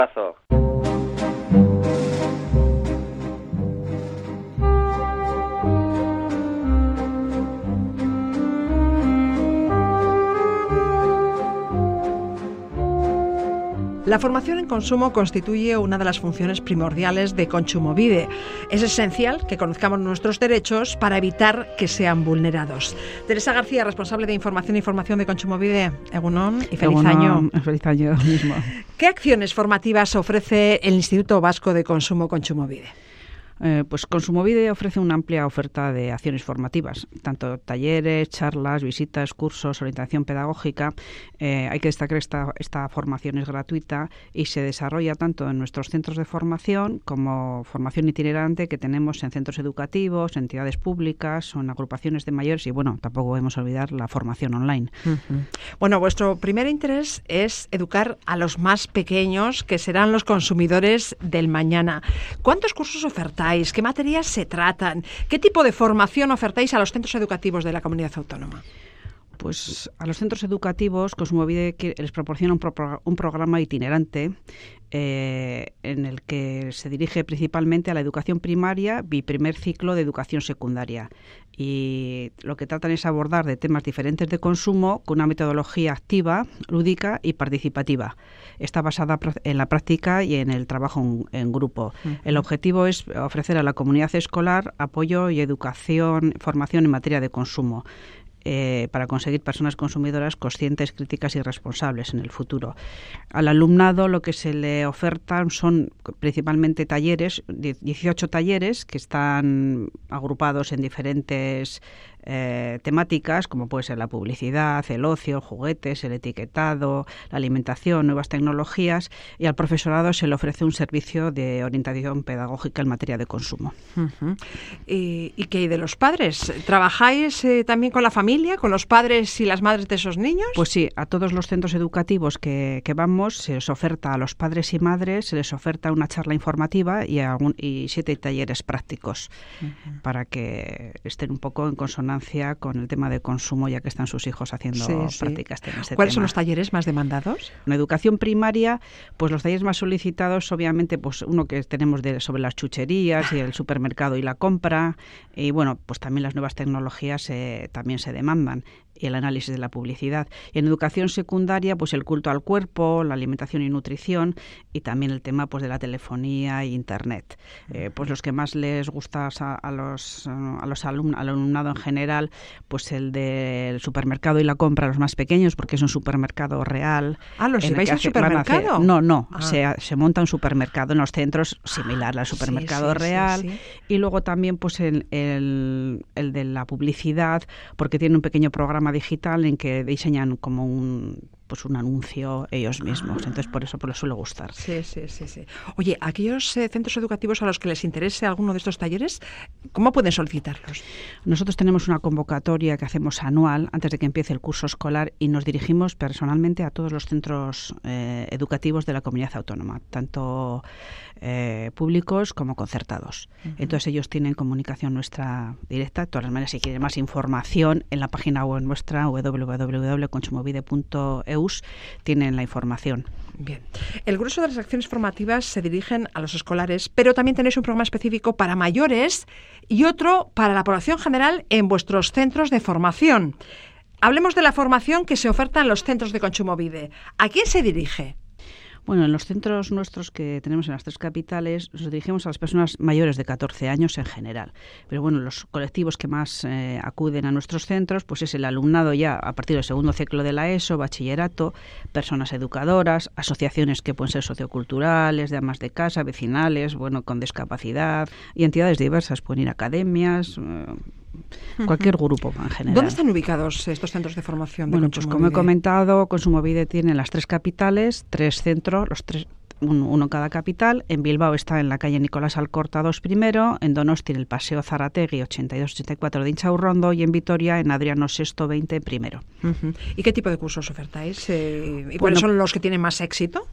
Paso. La formación en consumo constituye una de las funciones primordiales de Kontsumobide. Es esencial que conozcamos nuestros derechos para evitar que sean vulnerados. Teresa García, responsable de Información y Formación de Kontsumobide. Egunon y feliz año. Feliz año mismo. ¿Qué acciones formativas ofrece el Instituto Vasco de Consumo Kontsumobide? Pues Kontsumobide ofrece una amplia oferta de acciones formativas, tanto talleres, charlas, visitas, cursos, orientación pedagógica. Hay que destacar esta formación es gratuita y se desarrolla tanto en nuestros centros de formación como formación itinerante que tenemos en centros educativos, entidades públicas o en agrupaciones de mayores y, bueno, tampoco podemos olvidar la formación online. Uh-huh. Bueno, vuestro primer interés es educar a los más pequeños, que serán los consumidores del mañana. ¿Cuántos cursos ofertáis? ¿Qué materias se tratan? ¿Qué tipo de formación ofertáis a los centros educativos de la comunidad autónoma? Pues a los centros educativos Kontsumobide les proporciona un programa itinerante en el que se dirige principalmente a la educación primaria y primer ciclo de educación secundaria. Y lo que tratan es abordar de temas diferentes de consumo con una metodología activa, lúdica y participativa. Está basada en la práctica y en el trabajo en grupo. Uh-huh. El objetivo es ofrecer a la comunidad escolar apoyo y educación, formación en materia de consumo. Para conseguir personas consumidoras conscientes, críticas y responsables en el futuro. Al alumnado lo que se le ofertan son principalmente talleres, 18 talleres que están agrupados en diferentes temáticas, como puede ser la publicidad, el ocio, juguetes, el etiquetado, la alimentación, nuevas tecnologías, y al profesorado se le ofrece un servicio de orientación pedagógica en materia de consumo. Uh-huh. ¿Y qué hay de los padres? ¿Trabajáis también con la familia, con los padres y las madres de esos niños? Pues sí, a todos los centros educativos que vamos se les oferta a los padres y madres, se les oferta una charla informativa y 7 talleres prácticos, uh-huh, para que estén un poco en consonancia con el tema de consumo, ya que están sus hijos haciendo prácticas en ese ¿Cuáles tema. son los talleres más demandados? En educación primaria, pues los talleres más solicitados, obviamente, pues uno que tenemos sobre las chucherías y el supermercado y la compra, y bueno, pues también las nuevas tecnologías también se demandan, y el análisis de la publicidad. Y en educación secundaria, pues el culto al cuerpo, la alimentación y nutrición, y también el tema pues de la telefonía e internet. Pues los que más les gusta al alumnado en general, pues el del supermercado y la compra a los más pequeños, porque es un supermercado real. ¿Los lleváis al supermercado? No. Se monta un supermercado en los centros similar al supermercado real. Sí. Y luego también pues el de la publicidad, porque tiene un pequeño programa digital en que diseñan como un anuncio ellos mismos. Entonces, por eso les suele gustar. Sí. Oye, aquellos centros educativos a los que les interese alguno de estos talleres, ¿cómo pueden solicitarlos? Nosotros tenemos una convocatoria que hacemos anual antes de que empiece el curso escolar y nos dirigimos personalmente a todos los centros educativos de la comunidad autónoma, tanto públicos como concertados. Uh-huh. Entonces, ellos tienen comunicación nuestra directa. De todas maneras, si quieren más información, en la página web nuestra, www.kontsumobide.eu, tienen la información. Bien. El grueso de las acciones formativas se dirigen a los escolares, pero también tenéis un programa específico para mayores y otro para la población general en vuestros centros de formación. Hablemos de la formación que se oferta en los centros de Kontsumobide. ¿A quién se dirige? Bueno, en los centros nuestros que tenemos en las 3 capitales nos dirigimos a las personas mayores de 14 años en general. Pero bueno, los colectivos que más acuden a nuestros centros pues es el alumnado ya a partir del segundo ciclo de la ESO, bachillerato, personas educadoras, asociaciones que pueden ser socioculturales, de amas de casa, vecinales, bueno, con discapacidad y entidades diversas, pueden ir a academias, cualquier grupo en general. ¿Dónde están ubicados estos centros de formación de Kontsumobide? Pues como he comentado, Kontsumobide tiene las 3 capitales, 3 centros, los 3, uno en cada capital. En Bilbao está en la calle Nicolás Alcorta 2 primero, en Donosti en el Paseo Zarategui 82-84 de Inchaurrondo y en Vitoria en Adriano VI 20 primero. Uh-huh. ¿Y qué tipo de cursos ofertáis? ¿Y cuáles son los que tienen más éxito?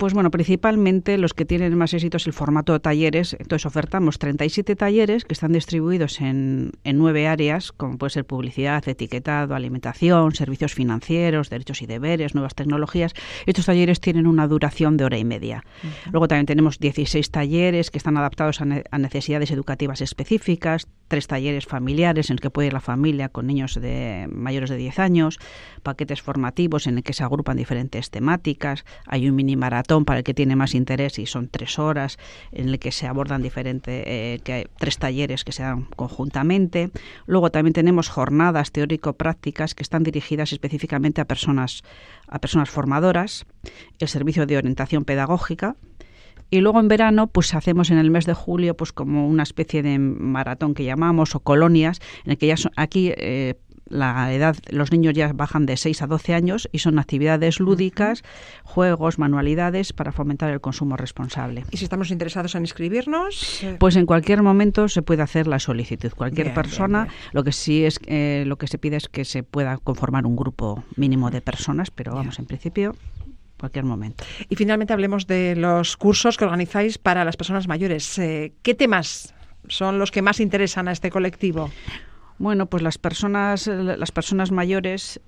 Pues bueno, principalmente los que tienen más éxito es el formato de talleres. Entonces ofertamos 37 talleres que están distribuidos en 9 áreas, como puede ser publicidad, etiquetado, alimentación, servicios financieros, derechos y deberes, nuevas tecnologías. Estos talleres tienen una duración de 1h30. Uh-huh. Luego también tenemos 16 talleres que están adaptados a necesidades educativas específicas, 3 talleres familiares en el que puede ir la familia con niños mayores de 10 años, paquetes formativos en el que se agrupan diferentes temáticas, hay un mini maratón para el que tiene más interés y son 3 horas en el que se abordan que hay 3 talleres que se dan conjuntamente. Luego también tenemos jornadas teórico-prácticas que están dirigidas específicamente a personas formadoras, el servicio de orientación pedagógica. Y luego en verano pues hacemos en el mes de julio pues como una especie de maratón que llamamos o colonias en el que ya aquí la edad, los niños ya bajan de 6 a 12 años y son actividades lúdicas, juegos, manualidades para fomentar el consumo responsable. ¿Y si estamos interesados en inscribirnos? Pues en cualquier momento se puede haer la solicitud. Cualquier persona, bien. Lo que sí es lo que se pide es que se pueda conformar un grupo mínimo de personas, pero vamos, en principio cualquier momento. Y finalmente hablemos de los cursos que organizáis para las personas mayores. ¿Qué temas son los que más interesan a este colectivo? Bueno, pues las personas mayores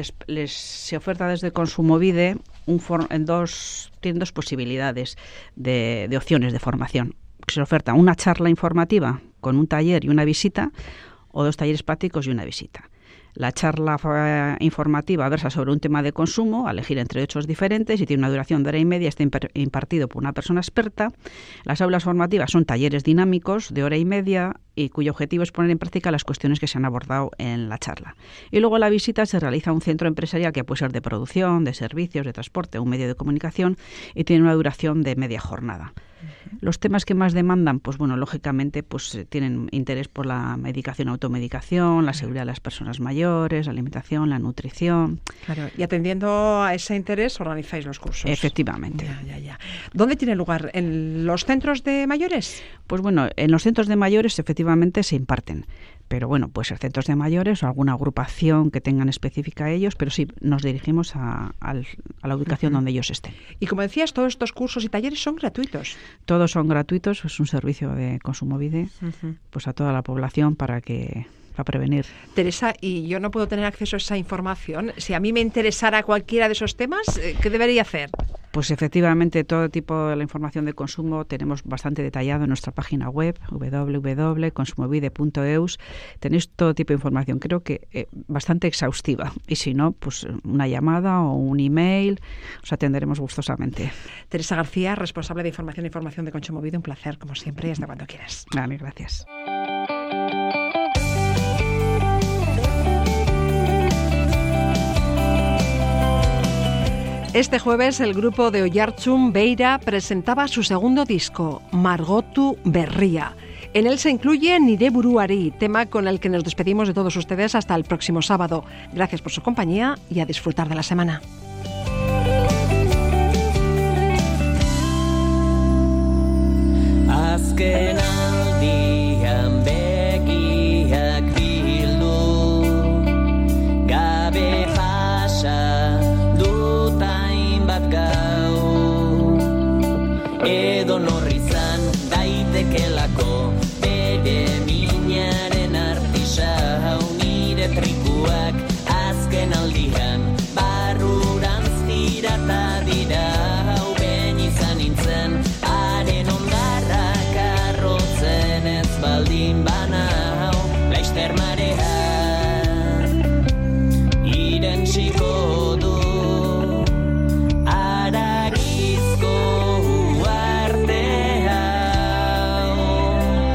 se oferta desde Kontsumobide tienen 2 posibilidades de opciones de formación. Se oferta una charla informativa con un taller y una visita o 2 talleres prácticos y una visita. La charla informativa versa sobre un tema de consumo, a elegir entre 8 diferentes y tiene una duración de 1h30, está impartido por una persona experta. Las aulas formativas son talleres dinámicos de 1h30 y cuyo objetivo es poner en práctica las cuestiones que se han abordado en la charla. Y luego la visita se realiza a un centro empresarial que puede ser de producción, de servicios, de transporte, un medio de comunicación y tiene una duración de media jornada. Los temas que más demandan, pues bueno, lógicamente pues tienen interés por la medicación, automedicación, la seguridad de las personas mayores, la alimentación, la nutrición. Claro, y atendiendo a ese interés organizáis los cursos. Efectivamente. Ya. ¿Dónde tiene lugar? ¿En los centros de mayores? Pues bueno, en los centros de mayores efectivamente se imparten. Pero bueno, puede ser centros de mayores o alguna agrupación que tengan específica a ellos, pero sí nos dirigimos a la ubicación donde ellos estén. Y como decías, todos estos cursos y talleres son gratuitos. Todos son gratuitos, es un servicio de Kontsumobide pues a toda la población para prevenir. Teresa, ¿y yo no puedo tener acceso a esa información? Si a mí me interesara cualquiera de esos temas, ¿qué debería hacer? Pues efectivamente todo tipo de la información de consumo tenemos bastante detallado en nuestra página web www.kontsumobide.eus. Tenéis todo tipo de información, creo que bastante exhaustiva. Y si no, pues una llamada o un email, os atenderemos gustosamente. Teresa García, responsable de información e información de Kontsumobide, un placer como siempre y hasta cuando quieras. Vale, gracias. Este jueves el grupo de Oiartzun Beira presentaba su segundo disco, Margotu Berria. En él se incluye Nire Buruari, tema con el que nos despedimos de todos ustedes hasta el próximo sábado. Gracias por su compañía y a disfrutar de la semana. Edo norrizan daitekelako bere minaren artisa nire trikuak azken aldian barrurantz tirata dira ben izan nintzen haren ondarrak arrotzen ez baldin banau laizter marea irentsiko du aragizko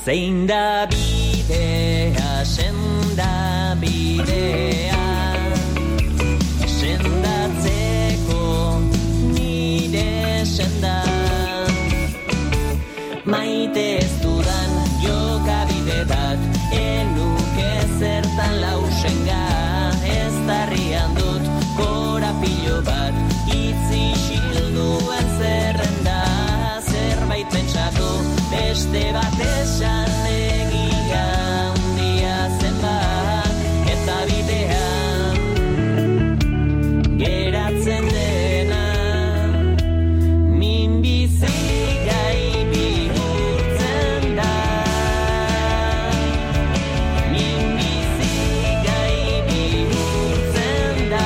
Zein da bidea, senda bidea, sendatzeko nire senda. Maite ez dudan jokabide bat, enuke zertan lausenga. Ez darrian dut korapilo bat, itzi xilduen zerrenda. Zerbait pentsatu, beste bat esan egia handia zenbat, eta bidean geratzen dena minbizi gai bihurtzen da. Minbizi gai bihurtzen da.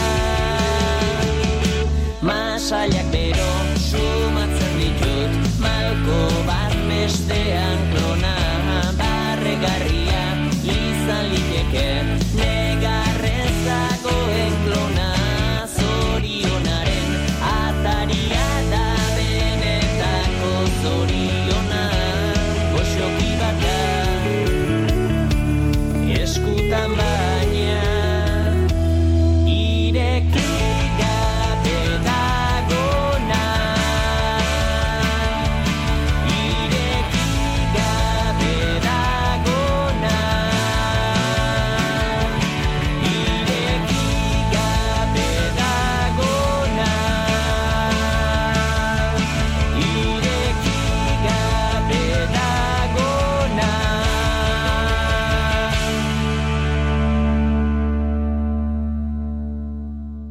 Masailak bero sumatzen ditut, malko bat bestean klona, barregarria izan liteke, negarrezagoen klona. Zorionaren ataria da benetako zorion.